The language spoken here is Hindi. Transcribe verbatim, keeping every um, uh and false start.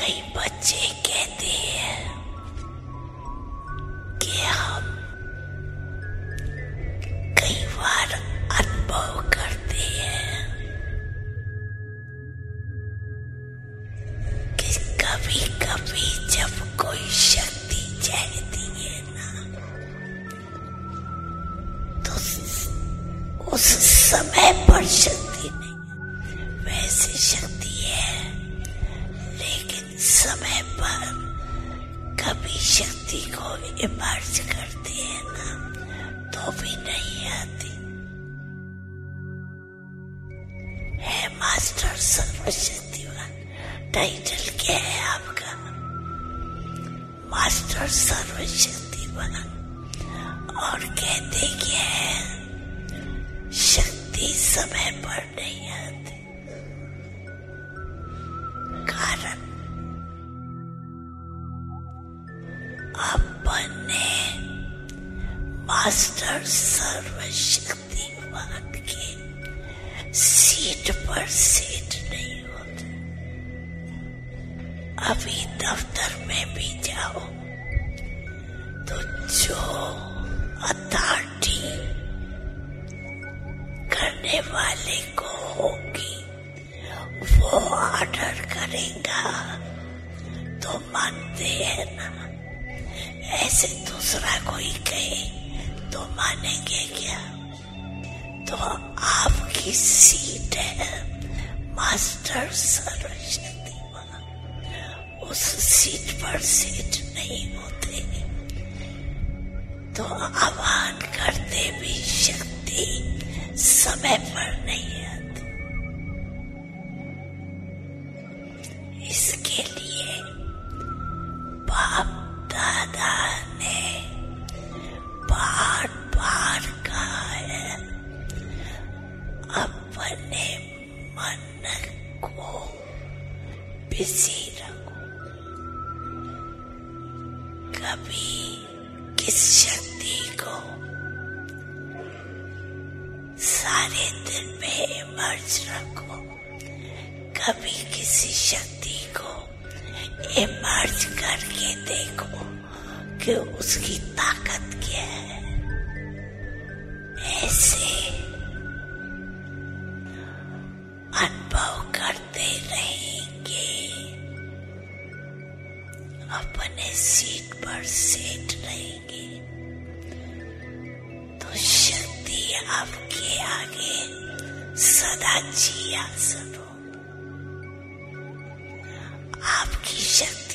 कई बच्चे कहते हैं कि हम कई बार अनुभव करते हैं कि कभी कभी जब कोई शक्ति चाहती है ना तो उस समय पर शक्ति नहीं, वैसे शक्ति है लेकिन समय पर कभी शक्ति को इमर्ज करते हैं ना तो भी नहीं आती है। मास्टर सर्वशक्तिवान टाइटल क्या है आपका? मास्टर सर्वशक्तिवान। और कहते क्या है? शक्ति समय पर नहीं आती। कारण अपने मास्टर सर्वशक्तिवान के सीट पर सेट नहीं होते। अभी दफ्तर में भी जाओ तो जो अथॉरिटी करने वाले को होगी वो ऑर्डर करेगा तो मानते हैं ना। ऐसे दूसरा कोई कहे तो मानेंगे क्या? तो आपकी सीट है मास्टर सर्वशक्तिवान, उस सीट पर सीट नहीं होते तो आह्वान करते भी शक्ति समय पर नहीं आती। इसके लिए बाप दादा ने बार बार कहा है अपने मन को बिजी रखो। कभी किस शक्ति को सारे दिन में इमर्ज रखो, कभी किसी शक्ति को इमर्ज करके देखो कि उसकी ताकत क्या है। ऐसे अनुभव करते रहेंगे, अपने सीट पर सेट रहेंगे तो शक्ति आपके आगे सदा जिया सरो। आपकी शक्ति